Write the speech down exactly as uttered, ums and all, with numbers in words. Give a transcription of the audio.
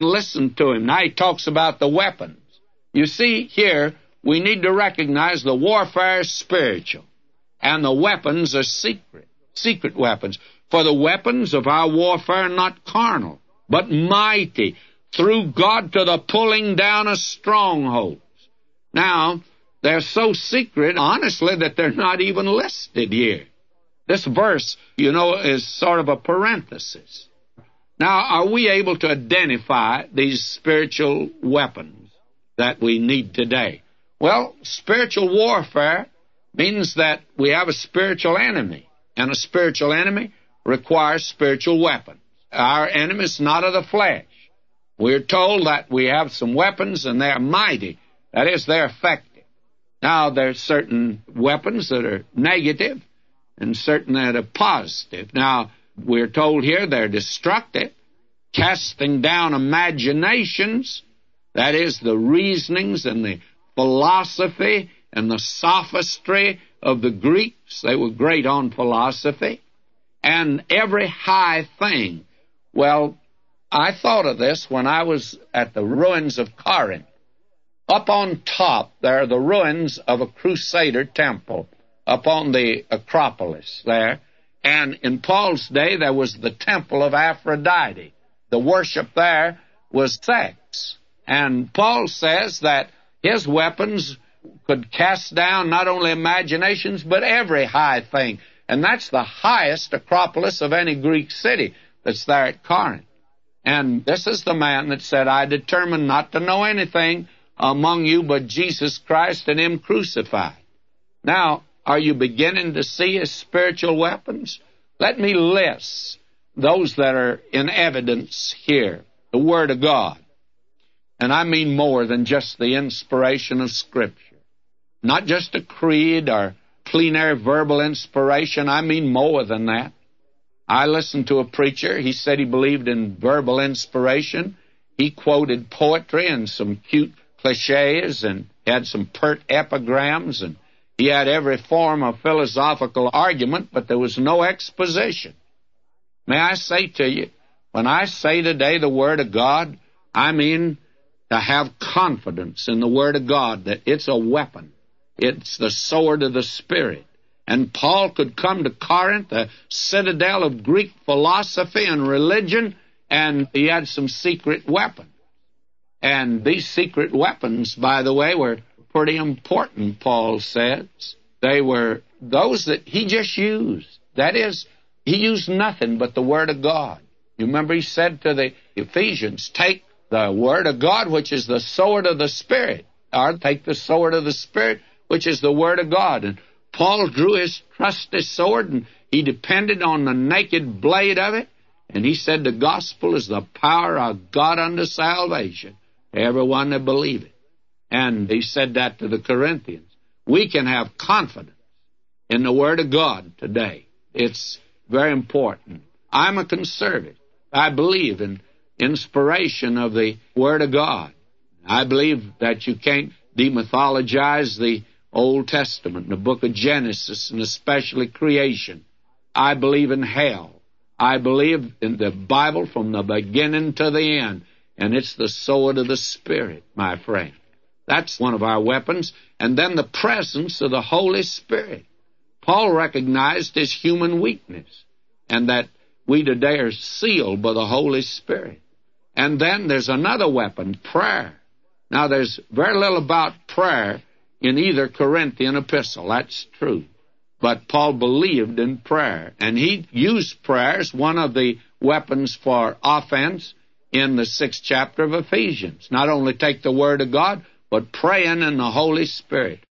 Listen to him. Now he talks about the weapons. You see, here, we need to recognize the warfare is spiritual, and the weapons are secret, secret weapons. For the weapons of our warfare are not carnal, but mighty, through God to the pulling down of strongholds. Now, they're so secret, honestly, that they're not even listed here. This verse, you know, is sort of a parenthesis. Now, are we able to identify these spiritual weapons that we need today? Well, spiritual warfare means that we have a spiritual enemy, and a spiritual enemy requires spiritual weapons. Our enemy is not of the flesh. We're told that we have some weapons, and they're mighty. That is, they're effective. Now, there's certain weapons that are negative and certain that are positive. Now, we're told here they're destructive, casting down imaginations, that is, the reasonings and the philosophy and the sophistry of the Greeks. They were great on philosophy. And every high thing. Well, I thought of this when I was at the ruins of Corinth. Up on top, there are the ruins of a Crusader temple up on the Acropolis there. And in Paul's day, there was the temple of Aphrodite. The worship there was sex. And Paul says that his weapons could cast down not only imaginations, but every high thing. And that's the highest Acropolis of any Greek city that's there at Corinth. And this is the man that said, I determined not to know anything among you but Jesus Christ and Him crucified. Now, are you beginning to see His spiritual weapons? Let me list those that are in evidence here. The Word of God. And I mean more than just the inspiration of Scripture. Not just a creed or plenary verbal inspiration. I mean more than that. I listened to a preacher. He said he believed in verbal inspiration. He quoted poetry and some cute cliches, and he had some pert epigrams, and he had every form of philosophical argument, but there was no exposition. May I say to you, when I say today the Word of God, I mean to have confidence in the Word of God, that it's a weapon. It's the sword of the Spirit. And Paul could come to Corinth, a citadel of Greek philosophy and religion, and he had some secret weapons. And these secret weapons, by the way, were pretty important, Paul says. They were those that he just used. That is, he used nothing but the Word of God. You remember he said to the Ephesians, take the Word of God, which is the sword of the Spirit, or take the sword of the Spirit, which is the Word of God. And Paul drew his trusty sword, and he depended on the naked blade of it, and he said the gospel is the power of God unto salvation to everyone that believe it. And he said that to the Corinthians. We can have confidence in the Word of God today. It's very important. I'm a conservative. I believe in inspiration of the Word of God. I believe that you can't demythologize the Old Testament, the book of Genesis, and especially creation. I believe in hell. I believe in the Bible from the beginning to the end, and it's the sword of the Spirit, my friend. That's one of our weapons. And then the presence of the Holy Spirit. Paul recognized his human weakness, and that we today are sealed by the Holy Spirit. And then there's another weapon, prayer. Now, there's very little about prayer in either Corinthian epistle. That's true. But Paul believed in prayer, and he used prayer as one of the weapons for offense in the sixth chapter of Ephesians. Not only take the Word of God, but praying in the Holy Spirit.